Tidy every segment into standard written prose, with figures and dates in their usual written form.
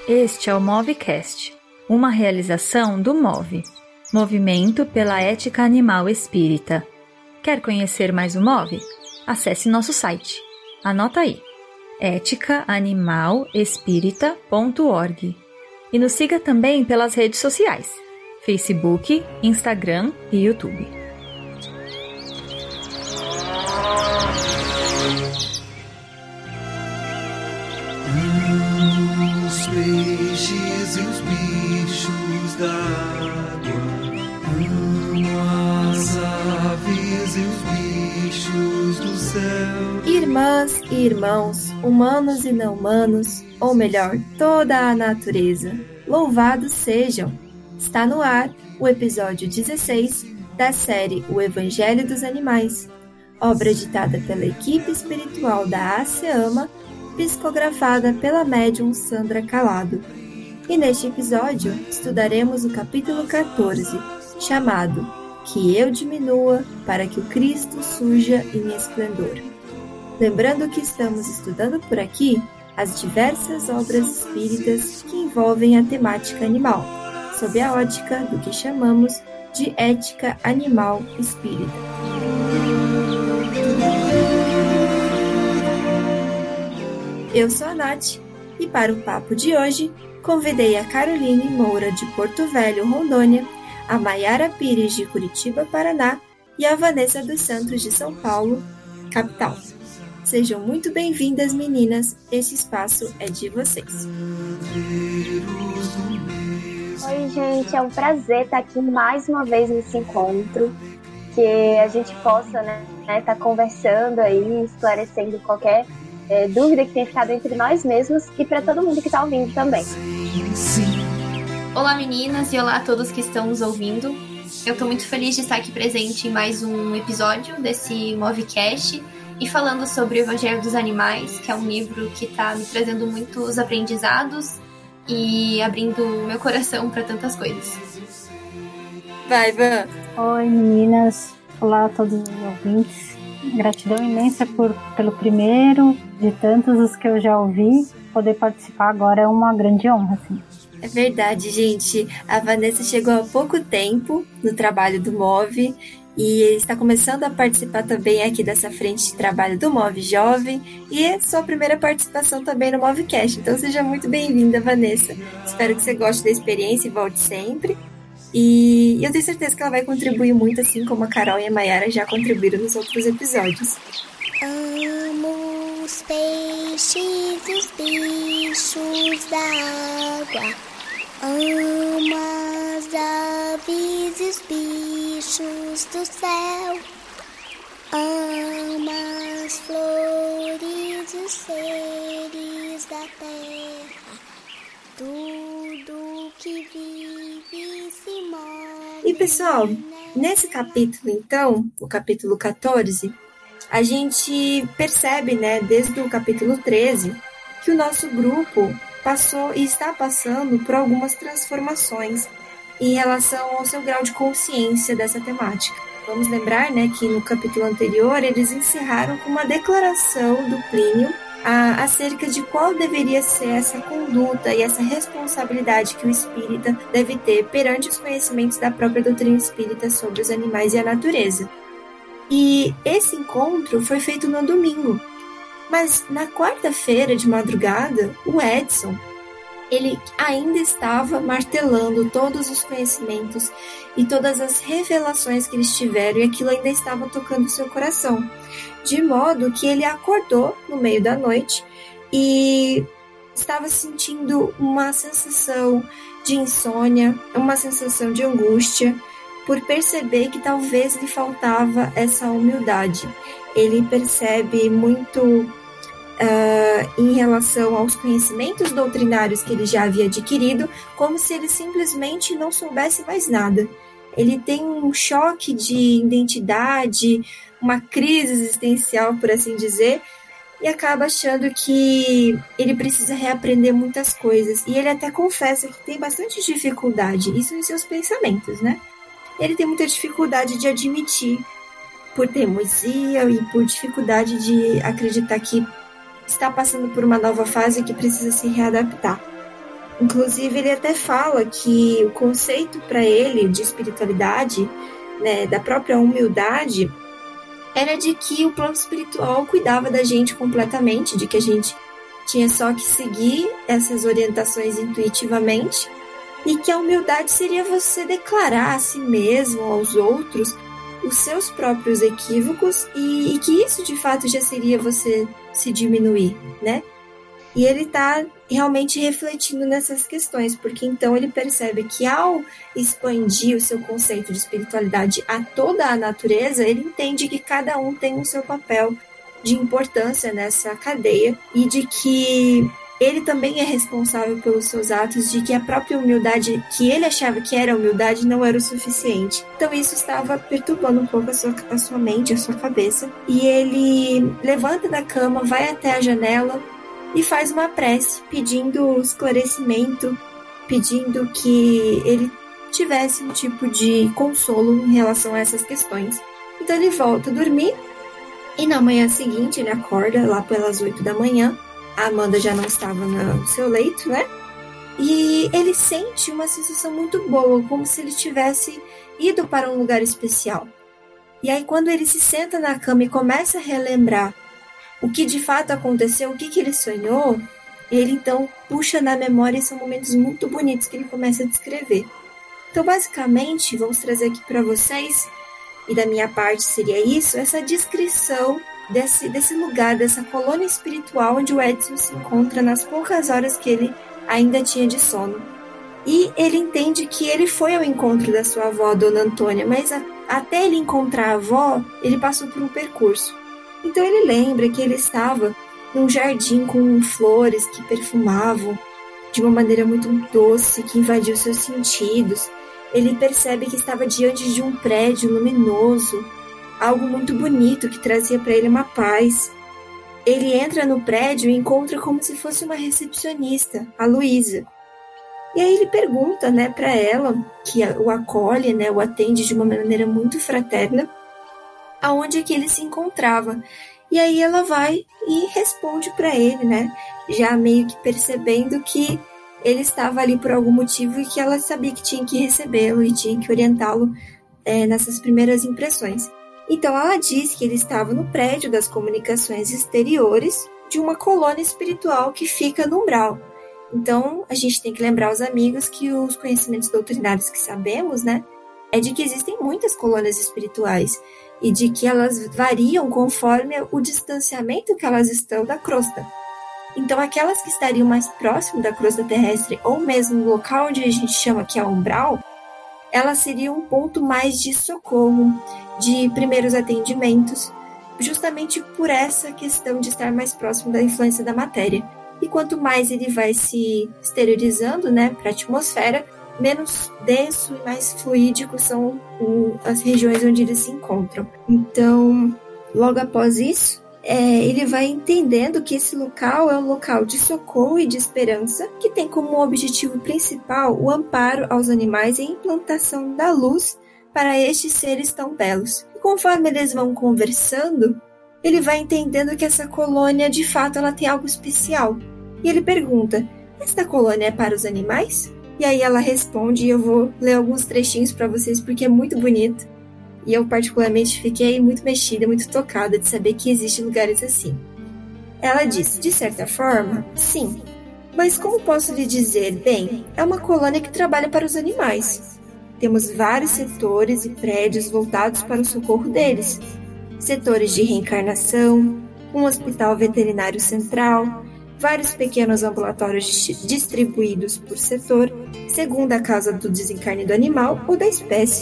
Este é o Movecast, uma realização do MOVE, Movimento pela Ética Animal Espírita. Quer conhecer mais o MOVE? Acesse nosso site. Anota aí, eticaanimalespirita.org. E nos siga também pelas redes sociais, Facebook, Instagram e YouTube. Os peixes e os bichos d'água, as aves e os bichos do céu. Irmãs e irmãos, humanos e não humanos, ou melhor, toda a natureza, louvados sejam! Está no ar o episódio 16 da série O Evangelho dos Animais, obra ditada pela equipe espiritual da ASEAMA, psicografada pela médium Sandra Calado. E neste episódio estudaremos o capítulo 14, chamado Que eu diminua para que o Cristo surja em esplendor. Lembrando que estamos estudando por aqui as diversas obras espíritas que envolvem a temática animal, sob a ótica do que chamamos de ética animal espírita. Eu sou a Nath, e para o papo de hoje, convidei a Caroline Moura de Porto Velho, Rondônia, a Maiara Pires de Curitiba, Paraná, e a Vanessa dos Santos de São Paulo, capital. Sejam muito bem-vindas, meninas, esse espaço é de vocês. Oi, gente, é um prazer estar aqui mais uma vez nesse encontro, que a gente possa estar conversando aí, esclarecendo qualquer dúvida que tenha ficado entre nós mesmos e para todo mundo que está ouvindo também. Olá meninas e olá a todos que estão nos ouvindo. Eu estou muito feliz de estar aqui presente em mais um episódio desse Movecast e falando sobre o Evangelho dos Animais, que é um livro que está me trazendo muitos aprendizados e abrindo meu coração para tantas coisas. Vai, Van! Oi meninas, olá a todos os ouvintes. Gratidão imensa pelo primeiro de tantos os que eu já ouvi. Poder participar agora é uma grande honra, sim. É verdade, gente. A Vanessa chegou há pouco tempo no trabalho do MOVE e está começando a participar também aqui dessa frente de trabalho do MOVE Jovem e é sua primeira participação também no Movecast. Então seja muito bem-vinda, Vanessa. Espero que você goste da experiência e volte sempre. E eu tenho certeza que ela vai contribuir muito, assim como a Carol e a Maiara já contribuíram nos outros episódios. Amo os peixes e os bichos d'água. Amo as aves e os bichos do céu. Amo as flores e os seres da terra. Tudo que vive se move. E pessoal, nesse capítulo então, o capítulo 14, a gente percebe, desde o capítulo 13, que o nosso grupo passou e está passando por algumas transformações em relação ao seu grau de consciência dessa temática. Vamos lembrar, que no capítulo anterior eles encerraram com uma declaração do Plínio acerca de qual deveria ser essa conduta e essa responsabilidade que o espírita deve ter perante os conhecimentos da própria doutrina espírita sobre os animais e a natureza. E esse encontro foi feito no domingo, mas na quarta-feira de madrugada, o Edson, ele ainda estava martelando todos os conhecimentos e todas as revelações que eles tiveram, e aquilo ainda estava tocando o seu coração. De modo que ele acordou no meio da noite e estava sentindo uma sensação de insônia, uma sensação de angústia, por perceber que talvez lhe faltava essa humildade. Ele percebe muito em relação aos conhecimentos doutrinários que ele já havia adquirido, como se ele simplesmente não soubesse mais nada. Ele tem um choque de identidade, uma crise existencial, por assim dizer, e acaba achando que ele precisa reaprender muitas coisas. E ele até confessa que tem bastante dificuldade, isso em seus pensamentos, Ele tem muita dificuldade de admitir, por teimosia e por dificuldade de acreditar que está passando por uma nova fase que precisa se readaptar. Inclusive, ele até fala que o conceito para ele de espiritualidade, né, da própria humildade, era de que o plano espiritual cuidava da gente completamente, de que a gente tinha só que seguir essas orientações intuitivamente, e que a humildade seria você declarar a si mesmo, aos outros, os seus próprios equívocos, e que isso de fato já seria você se diminuir, né? E ele está realmente refletindo nessas questões, porque então ele percebe que ao expandir o seu conceito de espiritualidade a toda a natureza, ele entende que cada um tem o seu papel de importância nessa cadeia e de que ele também é responsável pelos seus atos, de que a própria humildade que ele achava que era humildade não era o suficiente. Então isso estava perturbando um pouco a sua mente, a sua cabeça. E ele levanta da cama, vai até a janela e faz uma prece, pedindo esclarecimento, pedindo que ele tivesse um tipo de consolo em relação a essas questões. Então ele volta a dormir e na manhã seguinte ele acorda lá pelas 8 da manhã. A Amanda já não estava no seu leito, né? E ele sente uma sensação muito boa, como se ele tivesse ido para um lugar especial. E aí quando ele se senta na cama e começa a relembrar o que de fato aconteceu, o que ele sonhou, ele então puxa na memória e são momentos muito bonitos que ele começa a descrever. Então basicamente, vamos trazer aqui para vocês, e da minha parte seria isso, essa descrição desse lugar, dessa colônia espiritual onde o Edson se encontra nas poucas horas que ele ainda tinha de sono. E ele entende que ele foi ao encontro da sua avó, Dona Antônia, mas até ele encontrar a avó, ele passou por um percurso. Então ele lembra que ele estava num jardim com flores que perfumavam de uma maneira muito doce, que invadiu seus sentidos. Ele percebe que estava diante de um prédio luminoso, algo muito bonito que trazia para ele uma paz. Ele entra no prédio e encontra como se fosse uma recepcionista, a Luísa. E aí ele pergunta, né, para ela, que o acolhe, né, o atende de uma maneira muito fraterna, aonde é que ele se encontrava. E aí ela vai e responde para ele, né, já meio que percebendo que ele estava ali por algum motivo e que ela sabia que tinha que recebê-lo e tinha que orientá-lo nessas primeiras impressões. Então ela diz que ele estava no prédio das comunicações exteriores de uma colônia espiritual que fica no umbral. Então a gente tem que lembrar os amigos que os conhecimentos doutrinários que sabemos, né, é de que existem muitas colônias espirituais e de que elas variam conforme o distanciamento que elas estão da crosta. Então aquelas que estariam mais próximas da crosta terrestre ou mesmo no local onde a gente chama que é o umbral, elas seriam um ponto mais de socorro, de primeiros atendimentos, justamente por essa questão de estar mais próximo da influência da matéria. E quanto mais ele vai se exteriorizando, né, para a atmosfera, menos denso e mais fluídico são as regiões onde eles se encontram. Então, logo após isso, ele vai entendendo que esse local é um local de socorro e de esperança, que tem como objetivo principal o amparo aos animais e a implantação da luz para estes seres tão belos. E conforme eles vão conversando, ele vai entendendo que essa colônia, de fato, ela tem algo especial. E ele pergunta, esta colônia é para os animais? E aí ela responde, e eu vou ler alguns trechinhos para vocês, porque é muito bonito. E eu particularmente fiquei muito mexida, muito tocada de saber que existem lugares assim. Ela diz, de certa forma, sim. Mas como posso lhe dizer? Bem, é uma colônia que trabalha para os animais. Temos vários setores e prédios voltados para o socorro deles. Setores de reencarnação, um hospital veterinário central, vários pequenos ambulatórios distribuídos por setor, segundo a causa do desencarne do animal ou da espécie.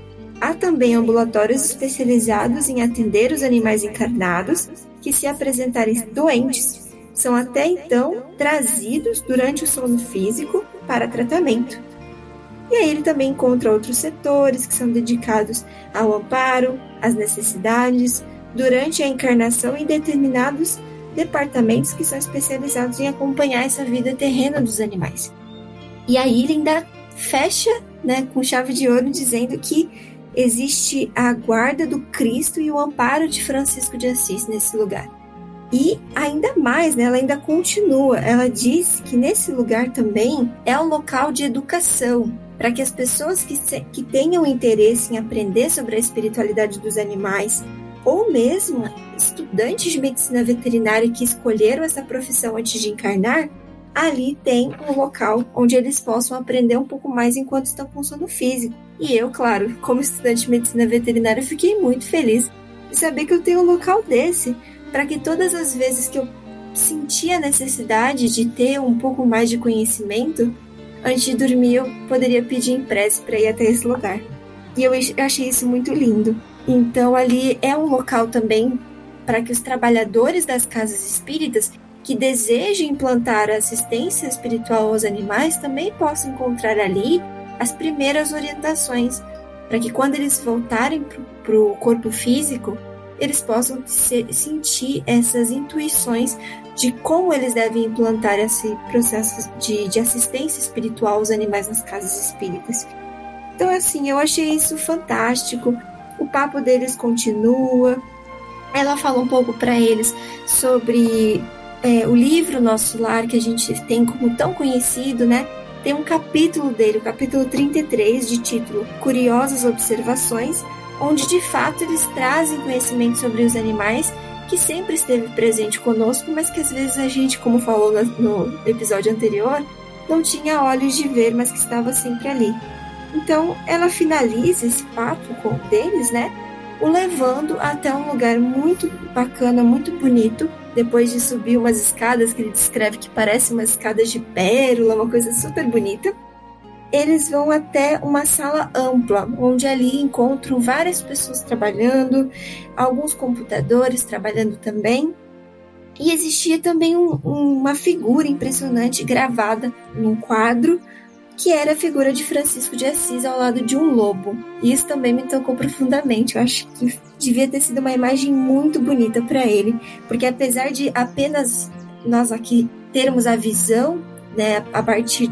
Há também ambulatórios especializados em atender os animais encarnados que, se apresentarem doentes, são até então trazidos durante o sono físico para tratamento. E aí ele também encontra outros setores que são dedicados ao amparo, às necessidades, durante a encarnação em determinados departamentos que são especializados em acompanhar essa vida terrena dos animais. E aí ele ainda fecha, né, com chave de ouro, dizendo que existe a guarda do Cristo e o amparo de Francisco de Assis nesse lugar. E ainda mais, né, ela ainda continua. Ela diz que nesse lugar também é um local de educação, para que as pessoas que tenham interesse em aprender sobre a espiritualidade dos animais, ou mesmo estudantes de medicina veterinária que escolheram essa profissão antes de encarnar, ali tem um local onde eles possam aprender um pouco mais enquanto estão com sono físico. E eu, claro, como estudante de medicina veterinária, fiquei muito feliz de saber que eu tenho um local desse, para que todas as vezes que eu sentia a necessidade de ter um pouco mais de conhecimento, antes de dormir eu poderia pedir em prece para ir até esse lugar. E eu achei isso muito lindo. Então ali é um local também para que os trabalhadores das casas espíritas que desejem implantar a assistência espiritual aos animais também possam encontrar ali as primeiras orientações, para que quando eles voltarem para o corpo físico, eles possam sentir essas intuições de como eles devem implantar esse processo de assistência espiritual aos animais nas casas espíritas. Então, assim, eu achei isso fantástico. O papo deles continua. Ela fala um pouco para eles sobre o livro Nosso Lar, que a gente tem como tão conhecido, né? Tem um capítulo dele, o capítulo 33, de título Curiosas Observações, onde de fato eles trazem conhecimento sobre os animais que sempre esteve presente conosco, mas que às vezes a gente, como falou no episódio anterior, não tinha olhos de ver, mas que estava sempre ali. Então ela finaliza esse papo deles, né, o levando até um lugar muito bacana, muito bonito. Depois de subir umas escadas que ele descreve que parecem umas escadas de pérola, uma coisa super bonita, eles vão até uma sala ampla, onde ali encontram várias pessoas trabalhando, alguns computadores trabalhando também. E existia também uma figura impressionante gravada num quadro, que era a figura de Francisco de Assis ao lado de um lobo. E isso também me tocou profundamente. Eu acho que devia ter sido uma imagem muito bonita para ele, porque apesar de apenas nós aqui termos a visão, né, a partir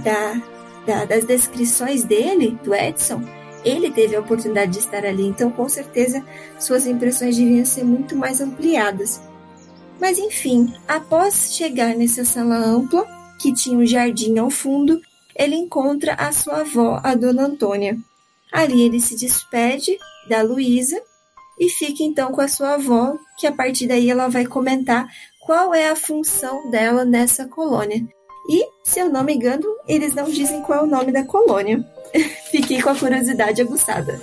das descrições dele, do Edson, ele teve a oportunidade de estar ali, então com certeza suas impressões deviam ser muito mais ampliadas. Mas enfim, após chegar nessa sala ampla, que tinha um jardim ao fundo, ele encontra a sua avó, a Dona Antônia. Ali ele se despede da Luísa e fica então com a sua avó, que a partir daí ela vai comentar qual é a função dela nessa colônia. E, se eu não me engano, eles não dizem qual é o nome da colônia. Fiquei com a curiosidade aguçada.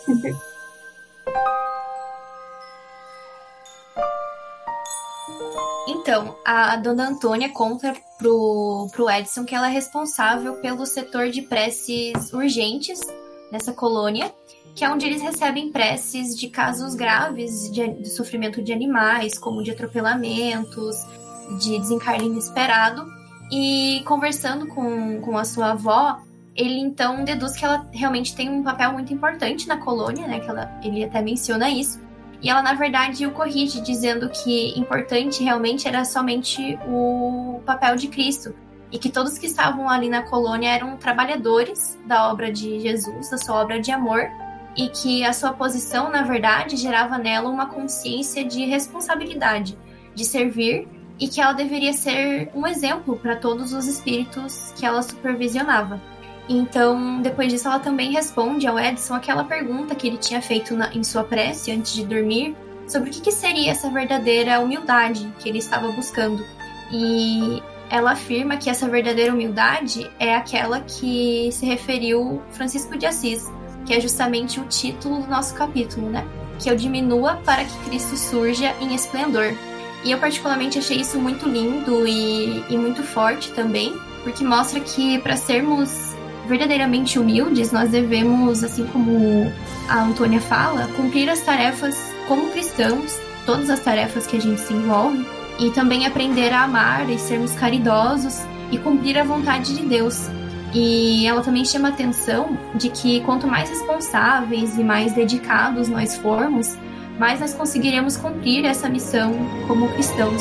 Então, a Dona Antônia conta pro Edson que ela é responsável pelo setor de preces urgentes nessa colônia, que é onde eles recebem preces de casos graves de sofrimento de animais, como de atropelamentos, de desencarne inesperado. E conversando com a sua avó, ele então deduz que ela realmente tem um papel muito importante na colônia, né? Que ele até menciona isso. E ela, na verdade, o corrige, dizendo que importante realmente era somente o papel de Cristo. E que todos que estavam ali na colônia eram trabalhadores da obra de Jesus, da sua obra de amor. E que a sua posição, na verdade, gerava nela uma consciência de responsabilidade, de servir, e que ela deveria ser um exemplo para todos os espíritos que ela supervisionava. Então, depois disso, ela também responde ao Edson aquela pergunta que ele tinha feito em sua prece antes de dormir, sobre o que seria essa verdadeira humildade que ele estava buscando. E ela afirma que essa verdadeira humildade é aquela que se referiu Francisco de Assis, que é justamente o título do nosso capítulo, né? Que eu diminua para que Cristo surja em esplendor. E eu particularmente achei isso muito lindo e muito forte também, porque mostra que para sermos verdadeiramente humildes, nós devemos, assim como a Antônia fala, cumprir as tarefas como cristãos, todas as tarefas que a gente se envolve, e também aprender a amar e sermos caridosos e cumprir a vontade de Deus. E ela também chama a atenção de que quanto mais responsáveis e mais dedicados nós formos, mais nós conseguiremos cumprir essa missão como cristãos.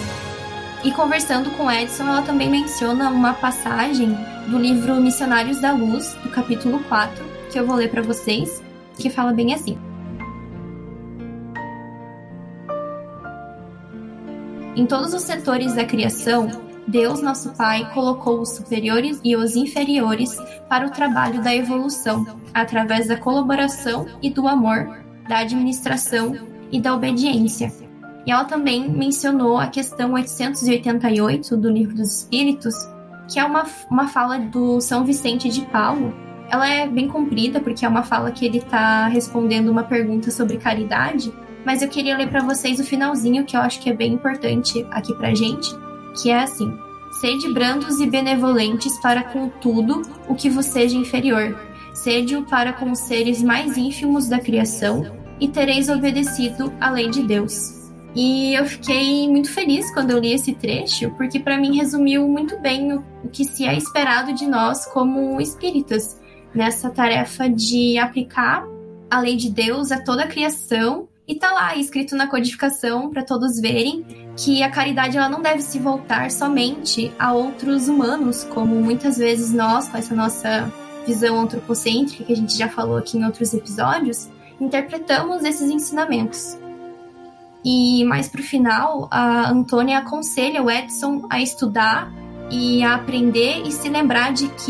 E conversando com Edson, ela também menciona uma passagem do livro Missionários da Luz, do capítulo 4, que eu vou ler para vocês, que fala bem assim. Em todos os setores da criação, Deus, nosso Pai, colocou os superiores e os inferiores para o trabalho da evolução, através da colaboração e do amor, da administração e da obediência. E ela também mencionou a questão 888 do Livro dos Espíritos, que é uma fala do São Vicente de Paulo. Ela é bem comprida, porque é uma fala que ele está respondendo uma pergunta sobre caridade, mas eu queria ler para vocês o finalzinho, que eu acho que é bem importante aqui pra gente, que é assim: sede brandos e benevolentes para com tudo o que vos seja inferior, sede-o para com os seres mais ínfimos da criação, e tereis obedecido à lei de Deus. E eu fiquei muito feliz quando eu li esse trecho, porque para mim resumiu muito bem o que se é esperado de nós como espíritas, nessa tarefa de aplicar a lei de Deus a toda a criação. E tá lá escrito na codificação para todos verem que a caridade ela não deve se voltar somente a outros humanos, como muitas vezes nós, com essa nossa visão antropocêntrica que a gente já falou aqui em outros episódios, interpretamos esses ensinamentos. E mais pro final, a Antônia aconselha o Edson a estudar e a aprender e se lembrar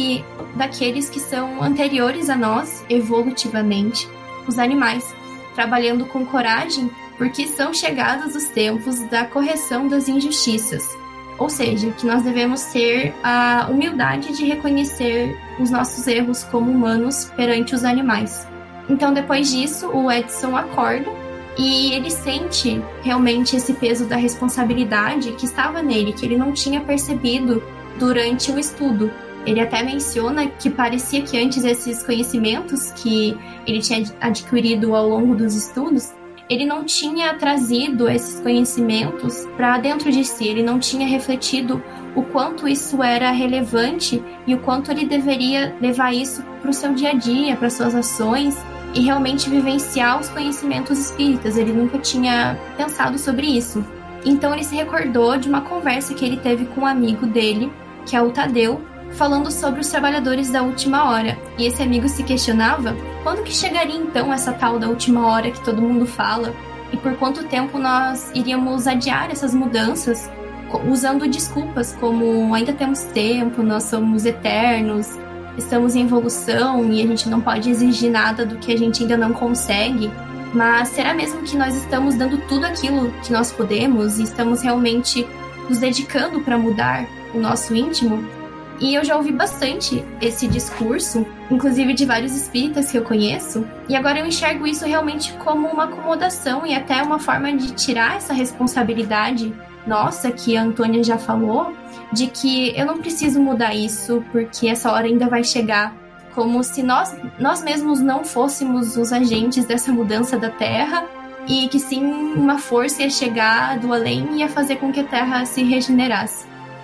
daqueles que são anteriores a nós, evolutivamente, os animais, trabalhando com coragem, porque são chegados os tempos da correção das injustiças. Ou seja, que nós devemos ter a humildade de reconhecer os nossos erros como humanos perante os animais. Então, depois disso, o Edson acorda e ele sente realmente esse peso da responsabilidade que estava nele, que ele não tinha percebido durante o estudo. Ele até menciona que parecia que antes esses conhecimentos que ele tinha adquirido ao longo dos estudos, ele não tinha trazido esses conhecimentos para dentro de si, ele não tinha refletido o quanto isso era relevante e o quanto ele deveria levar isso para o seu dia a dia, para suas ações e realmente vivenciar os conhecimentos espíritas. Ele nunca tinha pensado sobre isso. Então ele se recordou de uma conversa que ele teve com um amigo dele, que é o Tadeu, falando sobre os trabalhadores da última hora. E esse amigo se questionava quando que chegaria então essa tal da última hora que todo mundo fala e por quanto tempo nós iríamos adiar essas mudanças usando desculpas como ainda temos tempo, nós somos eternos, estamos em evolução e a gente não pode exigir nada do que a gente ainda não consegue. Mas será mesmo que nós estamos dando tudo aquilo que nós podemos e estamos realmente nos dedicando para mudar o nosso íntimo? E eu já ouvi bastante esse discurso, inclusive de vários espíritas que eu conheço, e agora eu enxergo isso realmente como uma acomodação e até uma forma de tirar essa responsabilidade nossa, que a Antônia já falou, de que eu não preciso mudar isso porque essa hora ainda vai chegar, como se nós mesmos não fôssemos os agentes dessa mudança da Terra e que sim uma força ia chegar do além e ia fazer com que a Terra se regenerasse.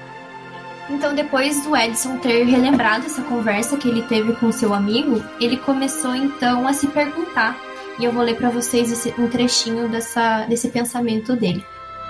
Então, depois do Edson ter relembrado essa conversa que ele teve com seu amigo, ele começou então a se perguntar, e eu vou ler para vocês um trechinho desse pensamento dele.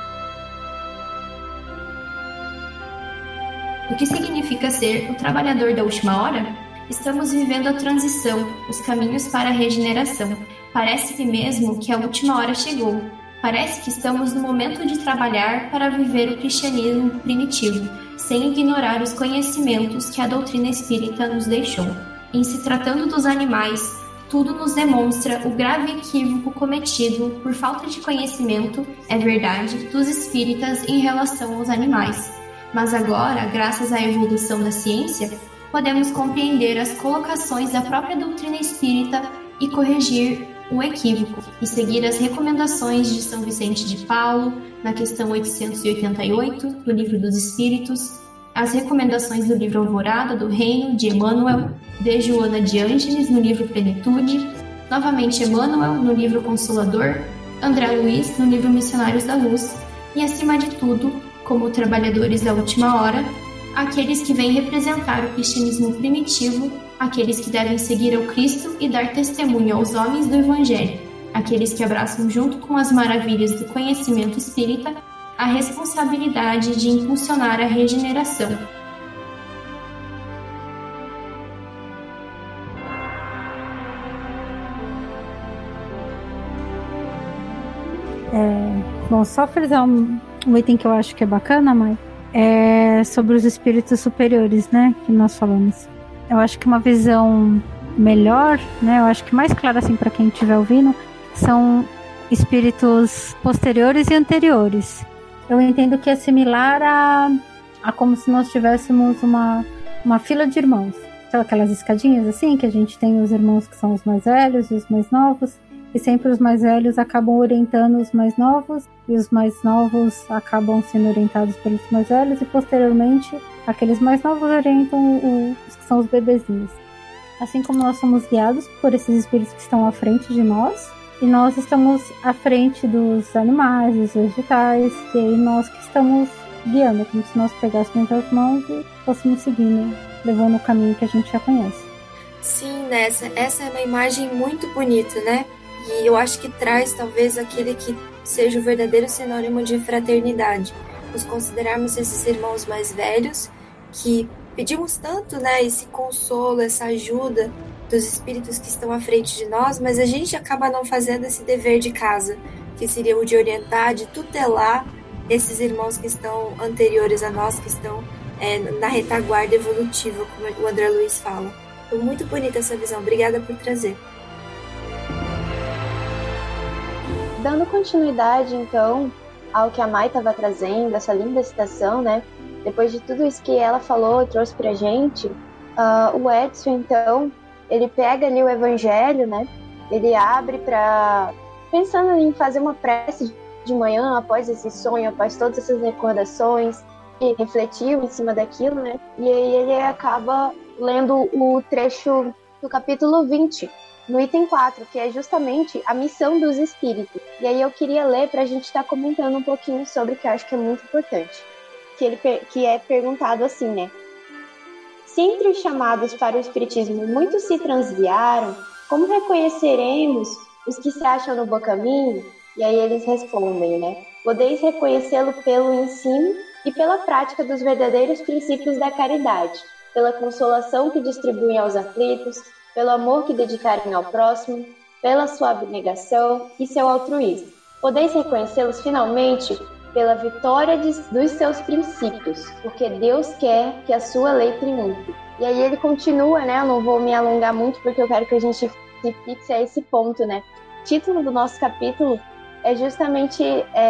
O que significa ser o trabalhador da última hora? Estamos vivendo a transição, os caminhos para a regeneração. Parece-me mesmo que a última hora chegou. Parece que estamos no momento de trabalhar para viver o cristianismo primitivo, sem ignorar os conhecimentos que a doutrina espírita nos deixou. Em se tratando dos animais, tudo nos demonstra o grave equívoco cometido por falta de conhecimento, é verdade, dos espíritas em relação aos animais. Mas agora, graças à evolução da ciência, podemos compreender as colocações da própria doutrina espírita e corrigir o equívoco, e seguir as recomendações de São Vicente de Paulo, na questão 888 do Livro dos Espíritos, as recomendações do livro Alvorada do Reino, de Emmanuel, de Joana de Ângeles, no livro Plenitude, novamente Emmanuel, no livro Consolador, André Luiz, no livro Missionários da Luz, e, acima de tudo, como trabalhadores da última hora, aqueles que vêm representar o cristianismo primitivo, aqueles que devem seguir ao Cristo e dar testemunho aos homens do Evangelho, aqueles que abraçam junto com as maravilhas do conhecimento espírita a responsabilidade de impulsionar a regeneração. Bom, só frisar o item que eu acho que é bacana, Mai, é sobre os espíritos superiores, né, que nós falamos. Eu acho que uma visão melhor, né, eu acho que mais clara assim para quem estiver ouvindo, são espíritos posteriores e anteriores. Eu entendo que é similar a como se nós tivéssemos uma fila de irmãos. Sabe aquelas escadinhas assim, que a gente tem os irmãos que são os mais velhos e os mais novos, e sempre os mais velhos acabam orientando os mais novos, e os mais novos acabam sendo orientados pelos mais velhos, e posteriormente aqueles mais novos orientam os que são os bebezinhos. Assim como nós somos guiados por esses espíritos que estão à frente de nós, e nós estamos à frente dos animais, dos vegetais, e aí nós que estamos guiando, como se nós pegássemos as mãos e fôssemos seguindo, levando o caminho que a gente já conhece. Sim, essa é uma imagem muito bonita, né? E eu acho que traz talvez aquele que seja o verdadeiro sinônimo de fraternidade. Nos considerarmos esses irmãos mais velhos, que pedimos tanto, né, esse consolo, essa ajuda dos espíritos que estão à frente de nós, mas a gente acaba não fazendo esse dever de casa, que seria o de orientar, de tutelar esses irmãos que estão anteriores a nós, que estão na retaguarda evolutiva, como o André Luiz fala. Foi muito bonita essa visão, obrigada por trazer. Dando continuidade, então, ao que a Mai estava trazendo, essa linda citação, né? Depois de tudo isso que ela falou e trouxe pra gente, o Edson, então, ele pega ali o Evangelho, né? Ele abre pensando em fazer uma prece de manhã, após esse sonho, após todas essas recordações, e refletiu em cima daquilo, né? E aí ele acaba lendo o trecho do capítulo 20, no item 4, que é justamente a missão dos espíritos. E aí eu queria ler para a gente estar comentando um pouquinho sobre, que eu acho que é muito importante. Que é perguntado assim, né? Se entre os chamados para o espiritismo muitos se transviaram, como reconheceremos os que se acham no bom caminho? E aí eles respondem, né? Podeis reconhecê-lo pelo ensino e pela prática dos verdadeiros princípios da caridade, pela consolação que distribuem aos aflitos, pelo amor que dedicarem ao próximo, pela sua abnegação e seu altruísmo. Podeis reconhecê-los finalmente pela vitória dos seus princípios, porque Deus quer que a sua lei triunfe. E aí ele continua, né? Eu não vou me alongar muito porque eu quero que a gente se fixe a esse ponto, né? O título do nosso capítulo é justamente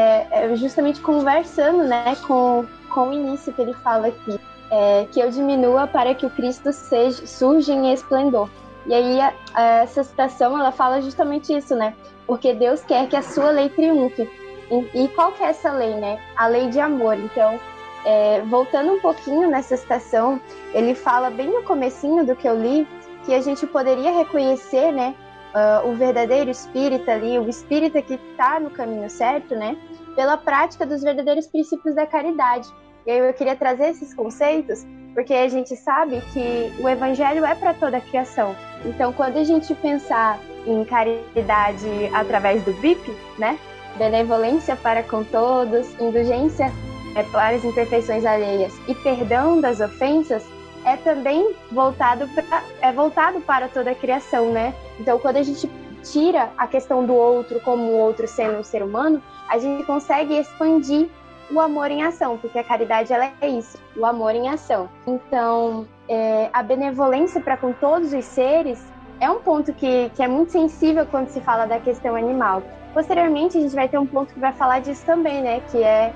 conversando, né, com o início que ele fala aqui, que eu diminua para que o Cristo surja em esplendor. E aí essa citação, ela fala justamente isso, né? Porque Deus quer que a sua lei triunfe. E qual que é essa lei, né? A lei de amor. Então, voltando um pouquinho nessa citação, ele fala bem no comecinho do que eu li, que a gente poderia reconhecer, né, o verdadeiro espírita ali, o espírita que está no caminho certo, né, pela prática dos verdadeiros princípios da caridade. E aí eu queria trazer esses conceitos, porque a gente sabe que o evangelho é para toda a criação. Então, quando a gente pensar em caridade através do BIP, né, benevolência para com todos, indulgência para as imperfeições alheias e perdão das ofensas, é também voltado para toda a criação, né? Então, quando a gente tira a questão do outro como o outro sendo um ser humano, a gente consegue expandir o amor em ação, porque a caridade, ela é isso, o amor em ação. Então, a benevolência para com todos os seres é um ponto que é muito sensível quando se fala da questão animal. Posteriormente, a gente vai ter um ponto que vai falar disso também, né? Que é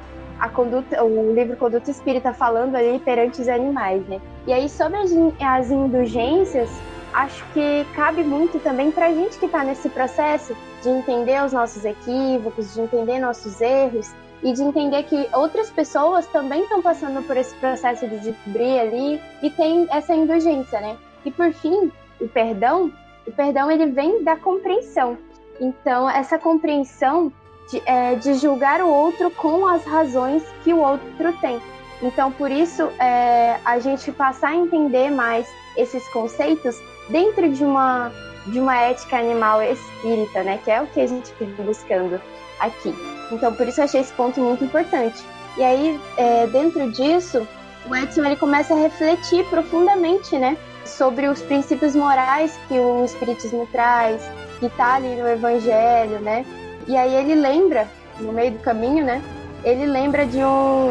o livro Conduta Espírita falando ali perante os animais, né? E aí, sobre as indulgências, acho que cabe muito também para a gente que está nesse processo de entender os nossos equívocos, de entender nossos erros e de entender que outras pessoas também estão passando por esse processo de descobrir ali e tem essa indulgência, né? E por fim, o perdão ele vem da compreensão. Então, essa compreensão de julgar o outro com as razões que o outro tem. Então, por isso, a gente passar a entender mais esses conceitos dentro de uma ética animal espírita, né? Que é o que a gente fica buscando aqui. Então, por isso eu achei esse ponto muito importante. E aí, dentro disso, o Edson ele começa a refletir profundamente, né? Sobre os princípios morais que o Espiritismo traz, que está ali no Evangelho, né? E aí ele lembra, no meio do caminho, né? ele lembra de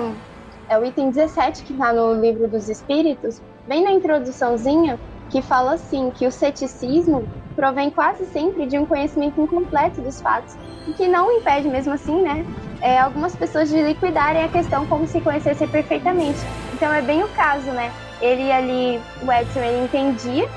é o item 17 que está no Livro dos Espíritos, bem na introduçãozinha, que fala assim, que o ceticismo provém quase sempre de um conhecimento incompleto dos fatos, o que não impede, mesmo assim, né, algumas pessoas de liquidarem a questão como se conhecessem perfeitamente. Então é bem o caso, né? Ele ali, o Edson, ele entendia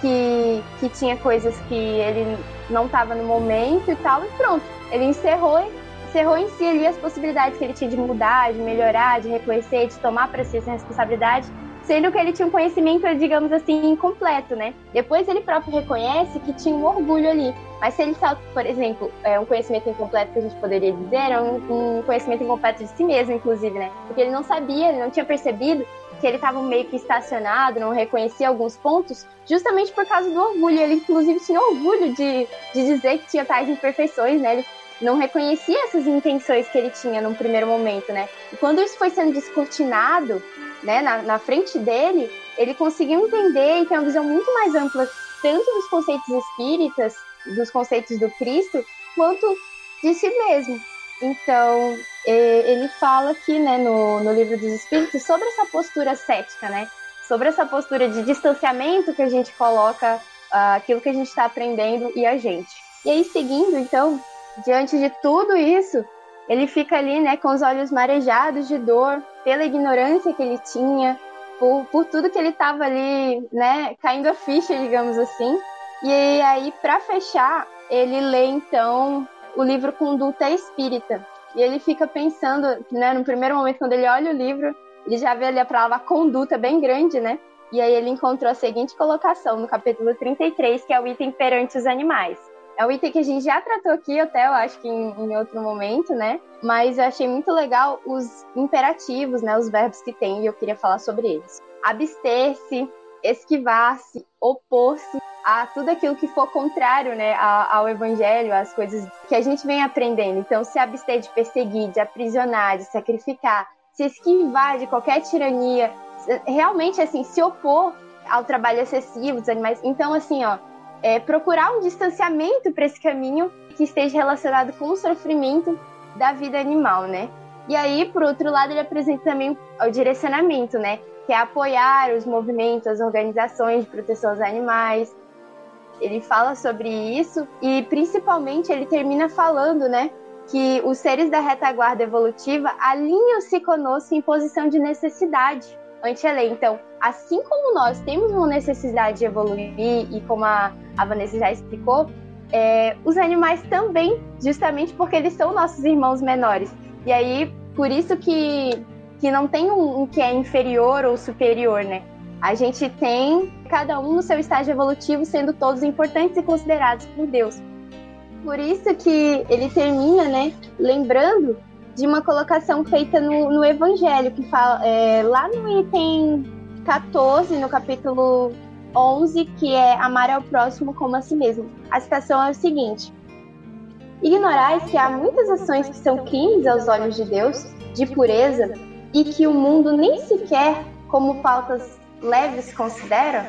que tinha coisas que ele não estava no momento e tal, e pronto. Ele encerrou em si ali as possibilidades que ele tinha de mudar, de melhorar, de reconhecer, de tomar para si essa responsabilidade, sendo que ele tinha um conhecimento, digamos assim, incompleto, né? Depois ele próprio reconhece que tinha um orgulho ali. Mas se ele salta, por exemplo, um conhecimento incompleto que a gente poderia dizer, era um conhecimento incompleto de si mesmo, inclusive, né? Porque ele não sabia, ele não tinha percebido que ele estava meio que estacionado, não reconhecia alguns pontos, justamente por causa do orgulho. Ele, inclusive, tinha orgulho de dizer que tinha tais imperfeições, né? Ele não reconhecia essas intenções que ele tinha num primeiro momento, né? E quando isso foi sendo descortinado, né, na frente dele, ele conseguiu entender e ter uma visão muito mais ampla, tanto dos conceitos espíritas, dos conceitos do Cristo, quanto de si mesmo. Então, ele fala aqui, né, no Livro dos Espíritos sobre essa postura cética, né? Sobre essa postura de distanciamento que a gente coloca aquilo que a gente está aprendendo e a gente. E aí, seguindo, então, diante de tudo isso, ele fica ali, né, com os olhos marejados de dor, pela ignorância que ele tinha, por tudo que ele estava ali, né, caindo a ficha, digamos assim. E aí, para fechar, ele lê, então, o livro Conduta Espírita. E ele fica pensando, né, no primeiro momento, quando ele olha o livro, ele já vê ali a palavra conduta bem grande, né? E aí ele encontrou a seguinte colocação no capítulo 33, que é o item perante os animais. É um item que a gente já tratou aqui, até eu acho que em outro momento, né? Mas eu achei muito legal os imperativos, né? Os verbos que tem, e eu queria falar sobre eles. Abster-se, esquivar-se, opor-se a tudo aquilo que for contrário, né, ao evangelho, às coisas que a gente vem aprendendo. Então, se abster de perseguir, de aprisionar, de sacrificar, se esquivar de qualquer tirania, realmente, assim, se opor ao trabalho excessivo dos animais. Então, assim, ó, procurar um distanciamento para esse caminho que esteja relacionado com o sofrimento da vida animal, né? E aí, por outro lado, ele apresenta também o direcionamento, né? Que é apoiar os movimentos, as organizações de proteção aos animais. Ele fala sobre isso e, principalmente, ele termina falando, né? Que os seres da retaguarda evolutiva alinham-se conosco em posição de necessidade ante a lei. Então, assim como nós temos uma necessidade de evoluir, e como a Vanessa já explicou, os animais também, justamente porque eles são nossos irmãos menores. E aí, por isso que não tem um que é inferior ou superior, né? A gente tem cada um no seu estágio evolutivo, sendo todos importantes e considerados por Deus. Por isso que ele termina, né, lembrando de uma colocação feita no Evangelho, que fala lá no item 14, no capítulo 11, que é amar ao próximo como a si mesmo. A citação é o seguinte: ignorais que há muitas ações que são crimes aos olhos de Deus, de pureza, e que o mundo nem sequer como faltas leves considera?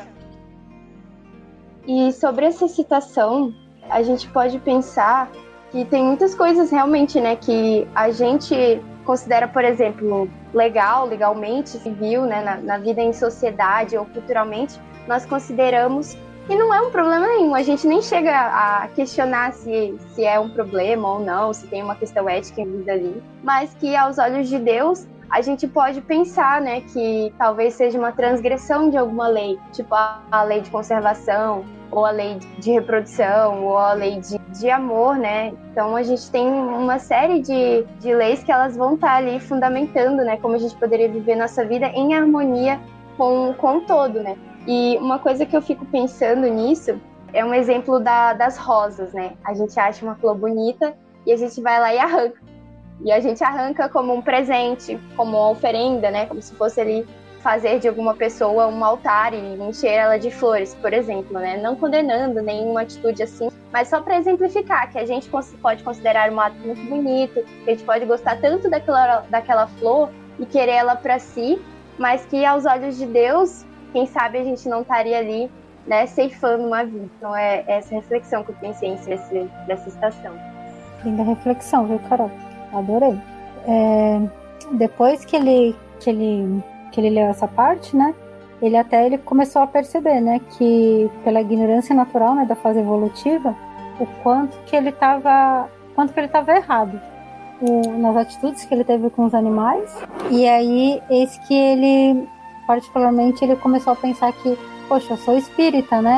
E sobre essa citação, a gente pode pensar que tem muitas coisas realmente, né, que a gente considera, por exemplo, legalmente, civil, né, na vida em sociedade ou culturalmente, nós consideramos que não é um problema nenhum. A gente nem chega a questionar se é um problema ou não, se tem uma questão ética em vida ali, mas que aos olhos de Deus, a gente pode pensar, né, que talvez seja uma transgressão de alguma lei, tipo a lei de conservação, ou a lei de reprodução, ou a lei de amor, né? Então a gente tem uma série de leis que elas vão estar ali fundamentando, né, como a gente poderia viver nossa vida em harmonia com o todo, né? E uma coisa que eu fico pensando nisso é um exemplo das rosas, né? A gente acha uma flor bonita e a gente vai lá e arranca. E a gente arranca como um presente, como uma oferenda, né? Como se fosse ali fazer de alguma pessoa um altar e encher ela de flores, por exemplo, né? Não condenando nenhuma atitude assim, mas só para exemplificar que a gente pode considerar um ato muito bonito, que a gente pode gostar tanto daquela flor e querer ela para si, mas que aos olhos de Deus, quem sabe a gente não estaria ali, né, ceifando uma vida. Então é essa reflexão que eu pensei em dessa estação. Linda reflexão, viu, Carol? Adorei. depois que ele leu essa parte, né, ele começou a perceber, né, que pela ignorância natural, né, da fase evolutiva, o quanto que ele estava errado nas atitudes que ele teve com os animais. E aí, eis que ele, particularmente, ele começou a pensar que, poxa, eu sou espírita, né?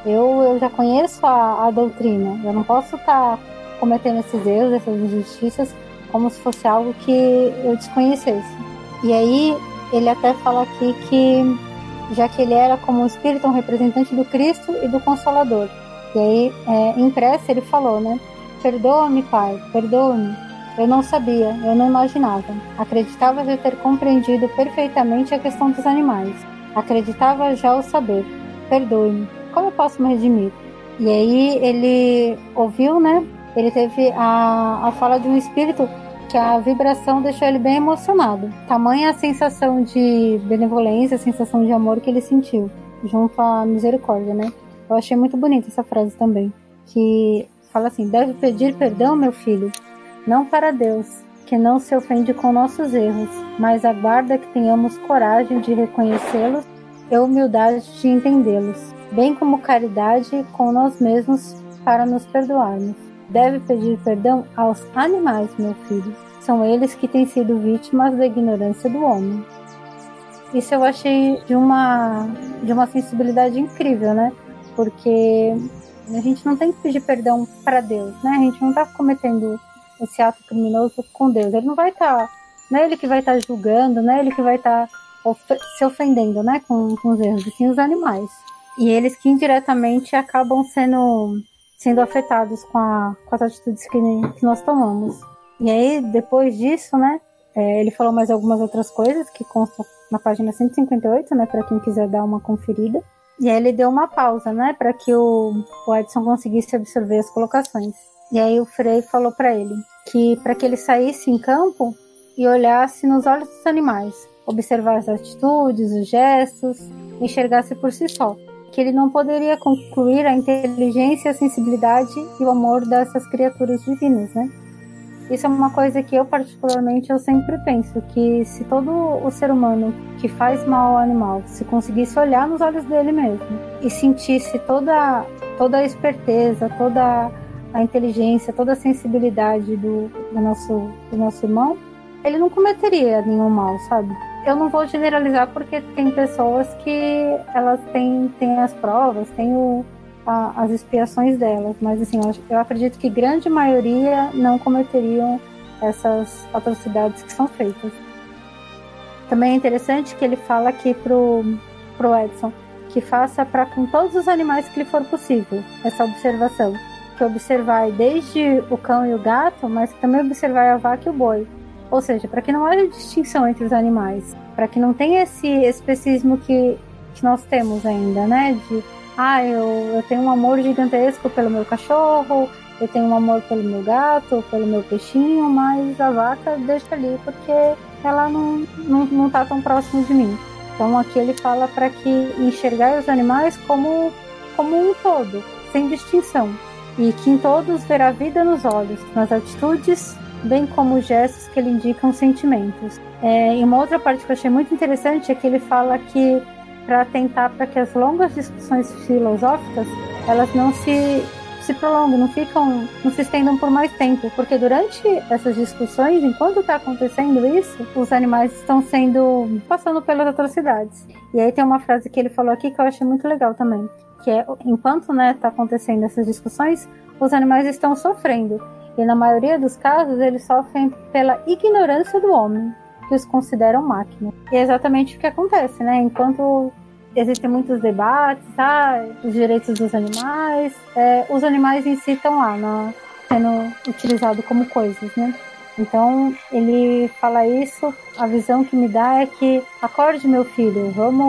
Eu já conheço a doutrina, eu não posso estar cometendo esses erros, essas injustiças, como se fosse algo que eu desconhecesse. E aí, ele até fala aqui que, já que ele era como um espírito, um representante do Cristo e do Consolador. E aí, em prece, ele falou, né? Perdoa-me, Pai, perdoa-me. Eu não sabia, eu não imaginava. Acreditava já ter compreendido perfeitamente a questão dos animais. Acreditava já o saber. Perdoe-me. Como eu posso me redimir? E aí ele ouviu, né? Ele teve a fala de um espírito que a vibração deixou ele bem emocionado. Tamanha a sensação de benevolência, a sensação de amor que ele sentiu junto à misericórdia, né? Eu achei muito bonita essa frase também. Que fala assim: deve pedir perdão, meu filho, não para Deus, que não se ofende com nossos erros, mas aguarda que tenhamos coragem de reconhecê-los e humildade de entendê-los, bem como caridade com nós mesmos para nos perdoarmos. Deve pedir perdão aos animais, meu filho. São eles que têm sido vítimas da ignorância do homem. Isso eu achei de uma sensibilidade incrível, né? Porque a gente não tem que pedir perdão para Deus, né? A gente não está cometendo esse ato criminoso com Deus. Ele não vai estar... Não é ele que vai estar julgando, não é ele que vai estar se ofendendo, né? Com os erros, e sim os animais. E eles que indiretamente acabam sendo afetados com as atitudes que nós tomamos. E aí, depois disso, né, ele falou mais algumas outras coisas que constam na página 158, né, para quem quiser dar uma conferida. E aí ele deu uma pausa, né, para que o Edson conseguisse absorver as colocações. E aí o Frei falou para ele que para que ele saísse em campo e olhasse nos olhos dos animais, observar as atitudes, os gestos, enxergasse por si só, que ele não poderia concluir a inteligência, a sensibilidade e o amor dessas criaturas divinas, né? Isso é uma coisa que eu sempre penso, que se todo o ser humano que faz mal ao animal se conseguisse olhar nos olhos dele mesmo e sentisse toda a esperteza, toda a inteligência, toda a sensibilidade do nosso irmão, ele não cometeria nenhum mal, sabe? Eu não vou generalizar porque tem pessoas que elas têm as provas, têm as expiações delas, mas assim, eu acredito que grande maioria não cometeriam essas atrocidades que são feitas. Também é interessante que ele fala aqui pro Edson que faça para com todos os animais que lhe for possível essa observação, que observar desde o cão e o gato, mas que também observar a vaca e o boi. Ou seja, para que não haja distinção entre os animais, para que não tenha esse especismo que nós temos ainda, né? De, eu tenho um amor gigantesco pelo meu cachorro, eu tenho um amor pelo meu gato, pelo meu peixinho, mas a vaca deixa ali porque ela não tá tão próximo de mim. Então aqui ele fala para que enxergar os animais como um todo, sem distinção, e que em todos ver a vida nos olhos, nas atitudes, bem como os gestos que lhe indicam sentimentos. E uma outra parte que eu achei muito interessante é que ele fala que para que as longas discussões filosóficas elas não se prolongam, não se estendam por mais tempo, porque durante essas discussões, enquanto está acontecendo isso, os animais estão passando pelas atrocidades. E aí tem uma frase que ele falou aqui que eu achei muito legal também, que é, enquanto está acontecendo essas discussões, os animais estão sofrendo. E na maioria dos casos, eles sofrem pela ignorância do homem, que os consideram máquinas. E é exatamente o que acontece, né? Enquanto existem muitos debates, os direitos dos animais, os animais em si estão lá, sendo utilizados como coisas, né? Então, ele fala isso, a visão que me dá é que, acorde, meu filho,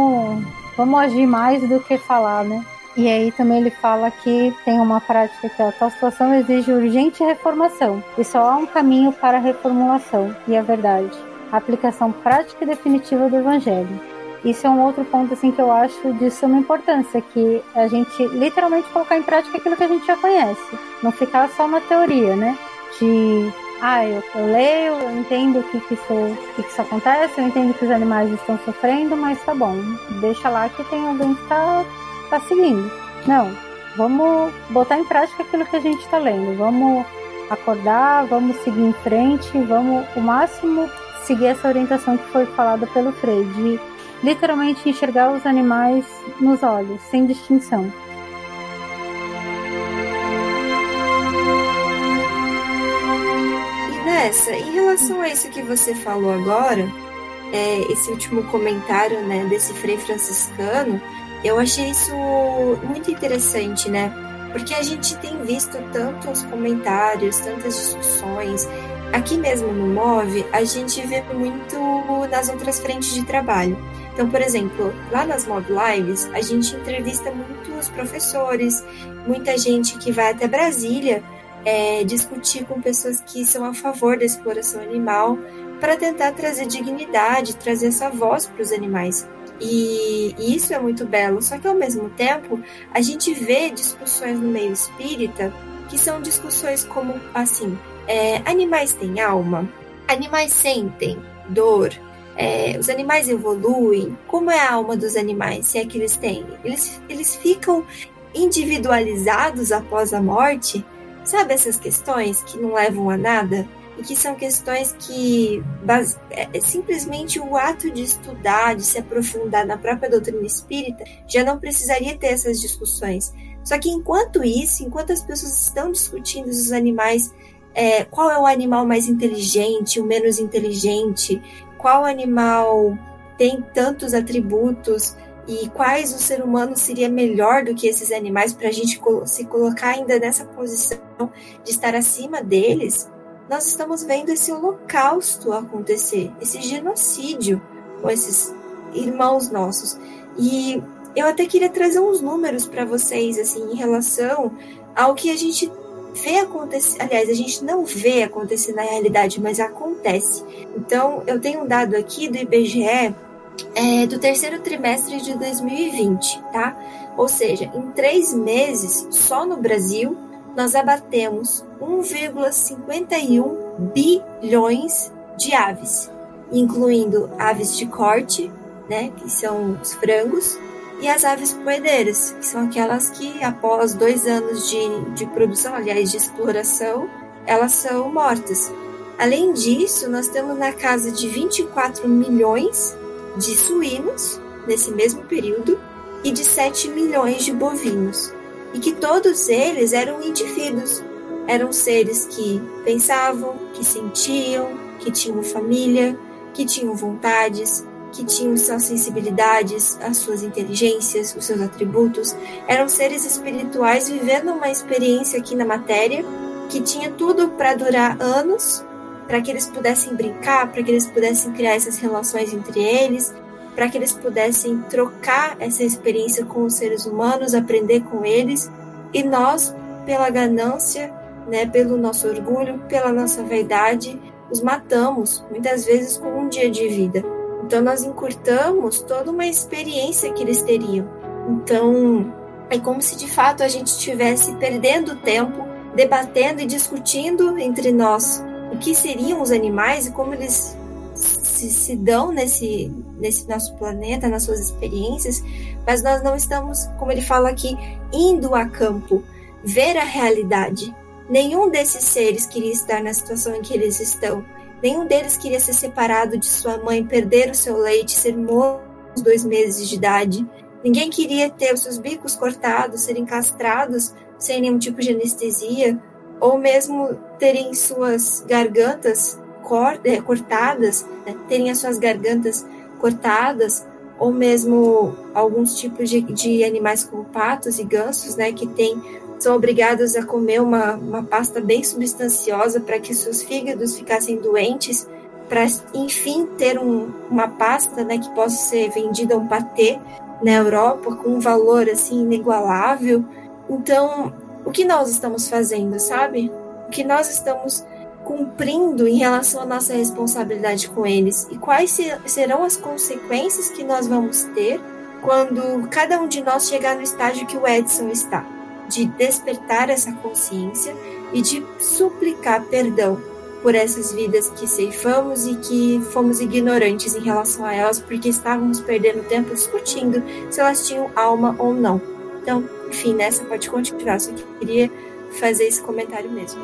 vamos agir mais do que falar, né? E aí também ele fala que tem uma prática que a tal situação exige urgente reformação, e só há um caminho para a reformulação, e a verdade, a aplicação prática e definitiva do Evangelho. Isso é um outro ponto assim, que eu acho de suma importância, que a gente literalmente colocar em prática aquilo que a gente já conhece, não ficar só na teoria, né? De, eu leio, eu entendo o que isso acontece, eu entendo que os animais estão sofrendo, mas tá bom, deixa lá que tem alguém que tá seguindo. Não, vamos botar em prática aquilo que a gente tá lendo, vamos acordar, vamos seguir em frente, vamos o máximo seguir essa orientação que foi falada pelo Frei, de literalmente enxergar os animais nos olhos, sem distinção. Em relação a isso que você falou agora, esse último comentário, né, desse Frei franciscano, eu achei isso muito interessante, né? Porque a gente tem visto tantos comentários, tantas discussões. Aqui mesmo no MOV, a gente vê muito nas outras frentes de trabalho. Então, por exemplo, lá nas MOV Lives, a gente entrevista muitos professores, muita gente que vai até Brasília discutir com pessoas que são a favor da exploração animal para tentar trazer dignidade, trazer essa voz para os animais. E isso é muito belo, só que ao mesmo tempo a gente vê discussões no meio espírita que são discussões como assim, animais têm alma? Animais sentem dor? Os animais evoluem? Como é a alma dos animais, se é que eles têm? Eles ficam individualizados após a morte? Sabe essas questões que não levam a nada? E que são questões que simplesmente o ato de estudar, de se aprofundar na própria doutrina espírita, já não precisaria ter essas discussões. Só que enquanto as pessoas estão discutindo os animais, qual é o animal mais inteligente, o menos inteligente, qual animal tem tantos atributos e quais o ser humano seria melhor do que esses animais para a gente se colocar ainda nessa posição de estar acima deles, nós estamos vendo esse holocausto acontecer, esse genocídio com esses irmãos nossos. E eu até queria trazer uns números para vocês, assim, em relação ao que a gente vê acontecer. Aliás, a gente não vê acontecer na realidade, mas acontece. Então, eu tenho um dado aqui do IBGE do terceiro trimestre de 2020, tá? Ou seja, em 3 meses, só no Brasil, nós abatemos 1,51 bilhões de aves, incluindo aves de corte, né, que são os frangos, e as aves poedeiras, que são aquelas que, após 2 anos de produção, aliás, de exploração, elas são mortas. Além disso, nós temos na casa de 24 milhões de suínos, nesse mesmo período, e de 7 milhões de bovinos. E que todos eles eram indivíduos, eram seres que pensavam, que sentiam, que tinham família, que tinham vontades, que tinham suas sensibilidades, as suas inteligências, os seus atributos. Eram seres espirituais vivendo uma experiência aqui na matéria, que tinha tudo para durar anos, para que eles pudessem brincar, para que eles pudessem criar essas relações entre eles, para que eles pudessem trocar essa experiência com os seres humanos, aprender com eles. E nós, pela ganância, né, pelo nosso orgulho, pela nossa vaidade, os matamos, muitas vezes com um dia de vida. Então nós encurtamos toda uma experiência que eles teriam. Então é como se de fato a gente estivesse perdendo tempo, debatendo e discutindo entre nós o que seriam os animais e como eles se dão nesse nosso planeta, nas suas experiências, mas nós não estamos, como ele fala aqui, indo a campo, ver a realidade. Nenhum desses seres queria estar na situação em que eles estão. Nenhum deles queria ser separado de sua mãe, perder o seu leite, ser morto aos 2 meses de idade. Ninguém queria ter os seus bicos cortados, serem castrados sem nenhum tipo de anestesia, ou mesmo terem suas gargantas cortadas, né? Terem as suas gargantas cortadas, ou mesmo alguns tipos de animais como patos e gansos, né, que são obrigados a comer uma pasta bem substanciosa para que seus fígados ficassem doentes, para enfim ter uma pasta, né, que possa ser vendida a um patê na Europa com um valor assim inigualável. Então, o que nós estamos fazendo, sabe? O que nós estamos cumprindo em relação à nossa responsabilidade com eles? E quais serão as consequências que nós vamos ter quando cada um de nós chegar no estágio que o Edson está? De despertar essa consciência e de suplicar perdão por essas vidas que ceifamos e que fomos ignorantes em relação a elas, porque estávamos perdendo tempo discutindo se elas tinham alma ou não. Então, enfim, nessa pode continuar, só que eu queria fazer esse comentário mesmo.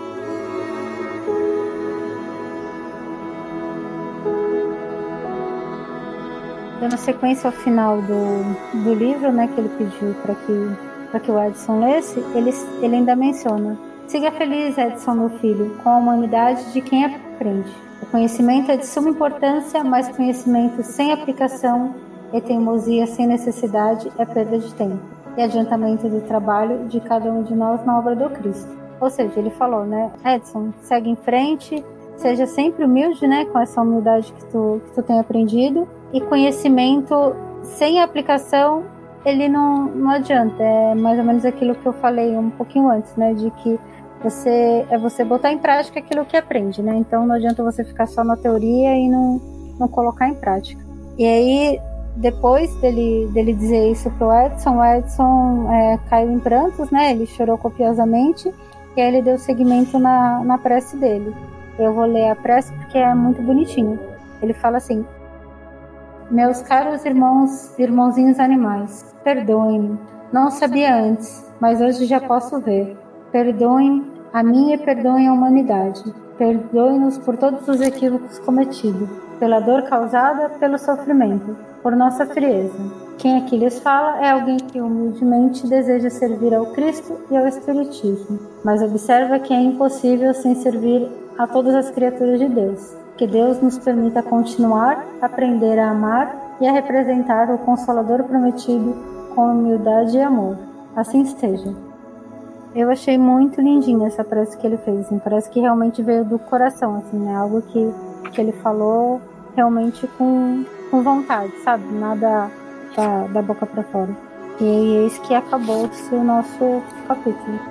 Dando sequência ao final do livro, né, que ele pediu para que o Edson lesse, ele ainda menciona: siga feliz, Edson, meu filho, com a humanidade de quem aprende. O conhecimento é de suma importância, mas conhecimento sem aplicação e teimosia sem necessidade é perda de tempo e adiantamento do trabalho de cada um de nós na obra do Cristo. Ou seja, ele falou, né, Edson, segue em frente, seja sempre humilde, né, com essa humildade que tu tem aprendido, e conhecimento sem aplicação, ele não adianta. É mais ou menos aquilo que eu falei um pouquinho antes, né, de que você botar em prática aquilo que aprende, né, então não adianta você ficar só na teoria e não colocar em prática. E aí, depois dele dizer isso pro Edson, o Edson caiu em prantos, né, ele chorou copiosamente, e aí ele deu seguimento na prece dele. Eu vou ler a prece porque é muito bonitinho. Ele fala assim: meus caros irmãozinhos animais, perdoem-me. Não sabia antes, mas hoje já posso ver. Perdoem a mim e perdoem a humanidade. Perdoem-nos por todos os equívocos cometidos, pela dor causada, pelo sofrimento, por nossa frieza. Quem aqui lhes fala é alguém que humildemente deseja servir ao Cristo e ao Espiritismo, mas observa que é impossível sem servir a todas as criaturas de Deus. Que Deus nos permita continuar, aprender a amar e a representar o Consolador prometido com humildade e amor. Assim esteja. Eu achei muito lindinha essa prece que ele fez, assim, parece que realmente veio do coração, assim, né? Algo que ele falou realmente com vontade, sabe? Nada da boca para fora. E eis que acabou-se o nosso capítulo.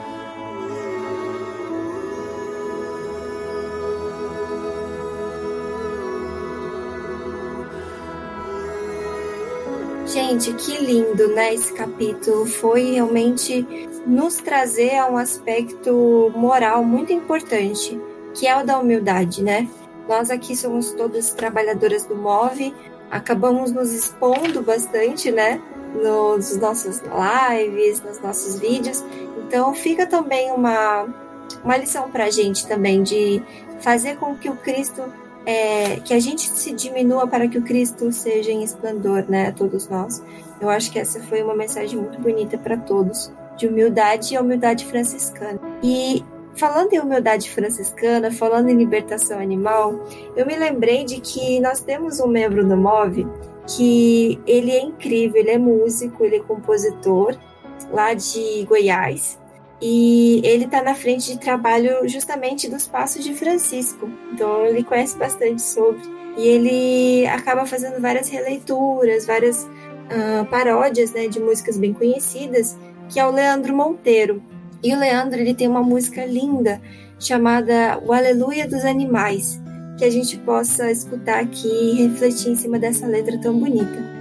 Gente, que lindo, né? Esse capítulo foi realmente nos trazer a um aspecto moral muito importante, que é o da humildade, né? Nós aqui somos todas trabalhadoras do MOV, acabamos nos expondo bastante, né? Nos nossos lives, nos nossos vídeos. Então fica também uma lição pra gente também de fazer com que o Cristo... que a gente se diminua para que o Cristo seja em esplendor, né, a todos nós. Eu acho que essa foi uma mensagem muito bonita para todos, de humildade e humildade franciscana. E falando em humildade franciscana, falando em libertação animal, eu me lembrei de que nós temos um membro do MOV que ele é incrível, ele é músico, ele é compositor, lá de Goiás, e ele está na frente de trabalho justamente dos Passos de Francisco. Então ele conhece bastante sobre. E ele acaba fazendo várias releituras, várias paródias, né, de músicas bem conhecidas, que é o Leandro Monteiro. E o Leandro, ele tem uma música linda chamada O Aleluia dos Animais, que a gente possa escutar aqui e refletir em cima dessa letra tão bonita.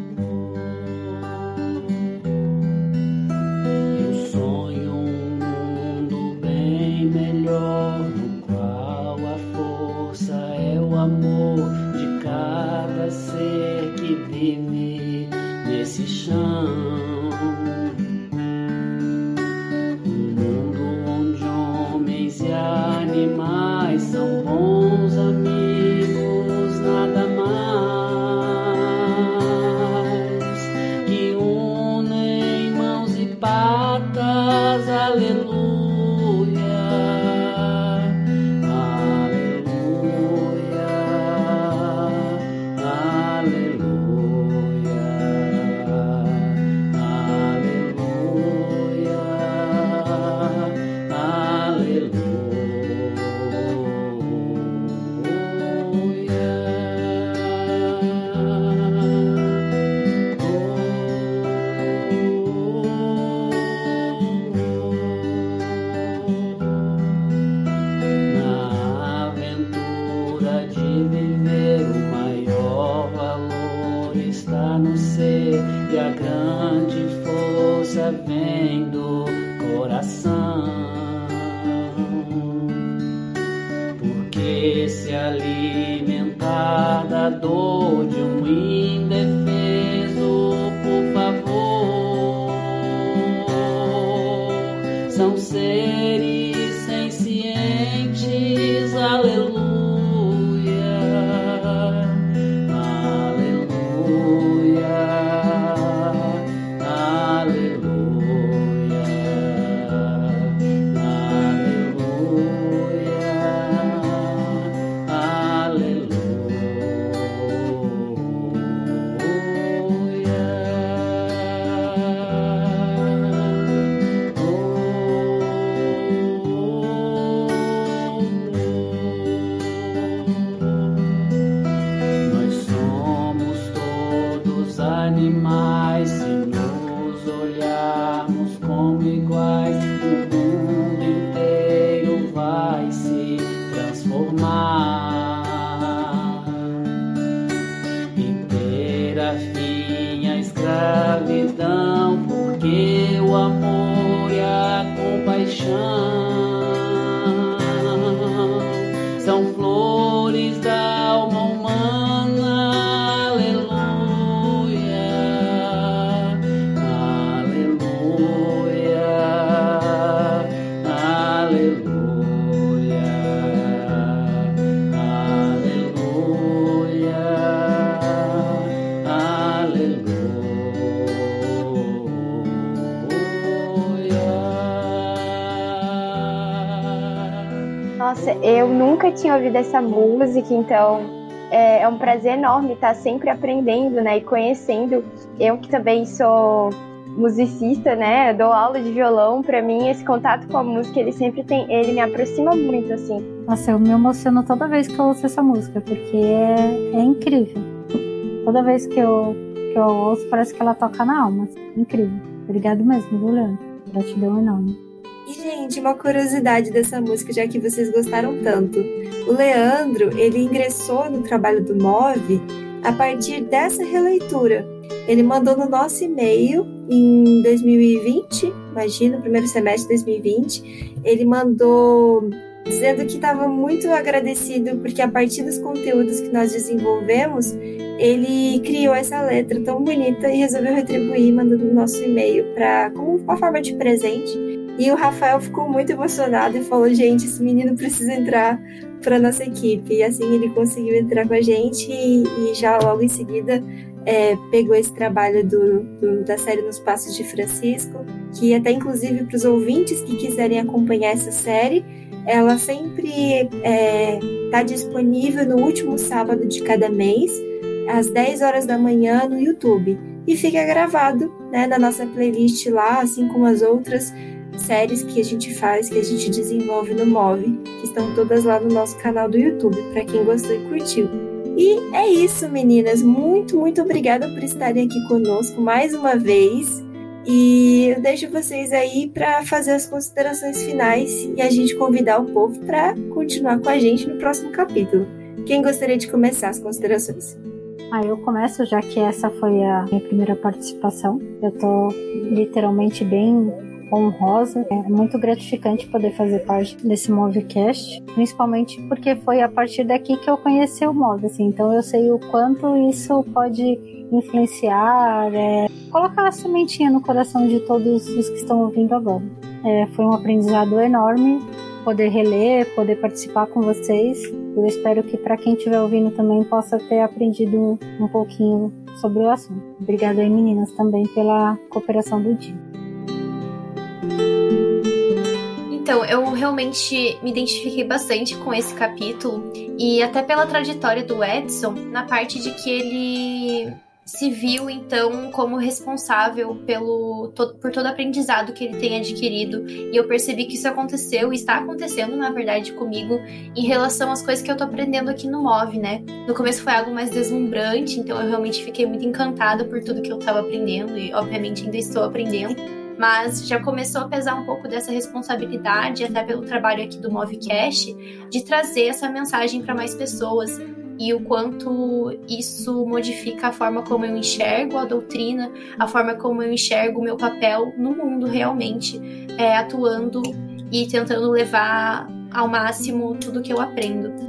No qual a força é o amor de cada ser que vive nesse chão. Um mundo onde homens e animais são bons amigos, nada mais, que unem mãos e patas, aleluia. Vem do coração, a dor de um indefeso, por favor. São seres sencientes, aleluia. Animais, se nos olharmos como iguais, o mundo inteiro vai se transformar e ter a fim a escravidão, porque o amor e a compaixão são flores da alma humana. Nossa, eu nunca tinha ouvido essa música, então é um prazer enorme estar sempre aprendendo, né, e conhecendo. Eu que também sou musicista, né, dou aula de violão, pra mim esse contato com a música, ele me aproxima muito, assim. Nossa, eu me emociono toda vez que eu ouço essa música, porque é incrível. Toda vez que eu ouço, parece que ela toca na alma. Incrível. Obrigado mesmo, viu, Leandro? Gratidão enorme. E, gente, uma curiosidade dessa música, já que vocês gostaram tanto. O Leandro, ele ingressou no trabalho do MOV a partir dessa releitura. Ele mandou no nosso e-mail em 2020, imagina, no primeiro semestre de 2020, ele mandou dizendo que estava muito agradecido porque a partir dos conteúdos que nós desenvolvemos, ele criou essa letra tão bonita e resolveu retribuir mandando no nosso e-mail como uma forma de presente. E o Rafael ficou muito emocionado e falou, gente, esse menino precisa entrar para nossa equipe. E assim ele conseguiu entrar com a gente e já logo em seguida pegou esse trabalho da série Nos Passos de Francisco, que até inclusive para os ouvintes que quiserem acompanhar essa série, ela sempre está disponível no último sábado de cada mês, às 10 horas da manhã no YouTube. E fica gravado, né, na nossa playlist lá, assim como as outras séries que a gente faz, que a gente desenvolve no MOV, que estão todas lá no nosso canal do YouTube, para quem gostou e curtiu. E é isso, meninas. Muito, muito obrigada por estarem aqui conosco mais uma vez. E eu deixo vocês aí para fazer as considerações finais e a gente convidar o povo para continuar com a gente no próximo capítulo. Quem gostaria de começar as considerações? Eu começo, já que essa foi a minha primeira participação. Eu tô literalmente bem honrosa. É muito gratificante poder fazer parte desse MOVcast, principalmente porque foi a partir daqui que eu conheci o MOV, assim, então eu sei o quanto isso pode influenciar, colocar a sementinha no coração de todos os que estão ouvindo agora. Foi um aprendizado enorme poder reler, poder participar com vocês. Eu espero que para quem estiver ouvindo também possa ter aprendido um pouquinho sobre o assunto. Obrigada aí, meninas, também pela cooperação do dia. Então, eu realmente me identifiquei bastante com esse capítulo e até pela trajetória do Edson, na parte de que ele se viu, então, como responsável por todo o aprendizado que ele tem adquirido. E eu percebi que isso aconteceu e está acontecendo, na verdade, comigo em relação às coisas que eu tô aprendendo aqui no MOV, né? No começo foi algo mais deslumbrante, então eu realmente fiquei muito encantada por tudo que eu tava aprendendo e, obviamente, ainda estou aprendendo. Mas já começou a pesar um pouco dessa responsabilidade, até pelo trabalho aqui do MOVcast, de trazer essa mensagem para mais pessoas e o quanto isso modifica a forma como eu enxergo a doutrina, a forma como eu enxergo o meu papel no mundo realmente, atuando e tentando levar ao máximo tudo que eu aprendo.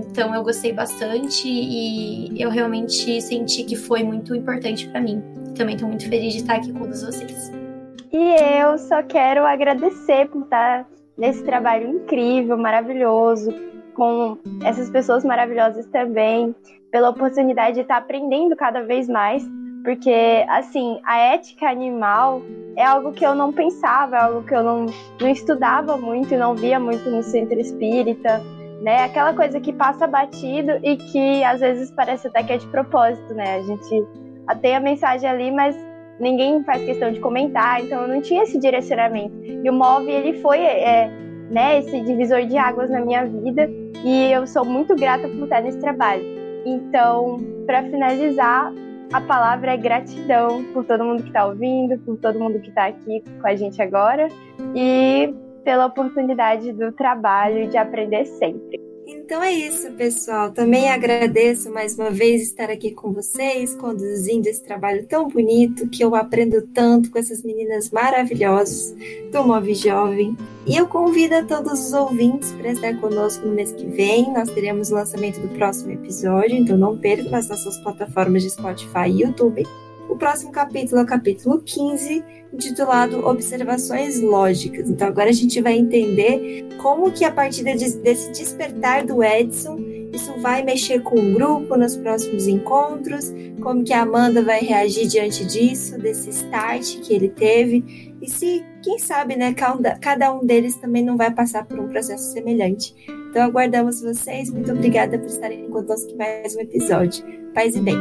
Então eu gostei bastante e eu realmente senti que foi muito importante para mim. Também estou muito feliz de estar aqui com todos vocês. E eu só quero agradecer por estar nesse trabalho incrível, maravilhoso, com essas pessoas maravilhosas também, pela oportunidade de estar aprendendo cada vez mais, porque, assim, a ética animal é algo que eu não pensava, é algo que eu não estudava muito, não via muito no centro espírita, né? Aquela coisa que passa batido e que às vezes parece até que é de propósito, né? A gente tem a mensagem ali, mas ninguém faz questão de comentar, então eu não tinha esse direcionamento. E o MOV, ele foi né, esse divisor de águas na minha vida, e eu sou muito grata por estar nesse trabalho. Então, para finalizar, a palavra é gratidão por todo mundo que está ouvindo, por todo mundo que está aqui com a gente agora, e pela oportunidade do trabalho e de aprender sempre. Então é isso, pessoal. Também agradeço mais uma vez estar aqui com vocês, conduzindo esse trabalho tão bonito, que eu aprendo tanto com essas meninas maravilhosas do MOV Jovem. E eu convido a todos os ouvintes para estar conosco no mês que vem. Nós teremos o lançamento do próximo episódio, então não percam nas nossas plataformas de Spotify e YouTube. O próximo capítulo é o capítulo 15, intitulado Observações Lógicas. Então agora a gente vai entender como que a partir desse despertar do Edson, isso vai mexer com o grupo nos próximos encontros, como que a Amanda vai reagir diante disso, desse start que ele teve, e se, quem sabe, né, cada um deles também não vai passar por um processo semelhante. Então aguardamos vocês, muito obrigada por estarem conosco em mais um episódio. Paz e bem.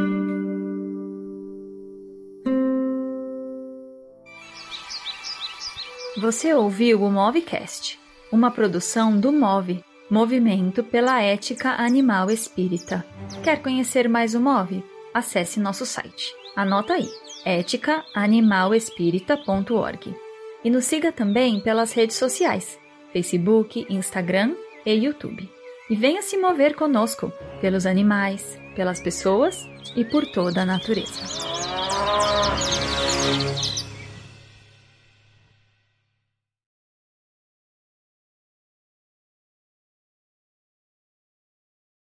Você ouviu o MOVcast, uma produção do MOV, Movimento pela Ética Animal Espírita. Quer conhecer mais o MOV? Acesse nosso site. Anota aí, eticaanimalespirita.org. E nos siga também pelas redes sociais, Facebook, Instagram e YouTube. E venha se mover conosco, pelos animais, pelas pessoas e por toda a natureza.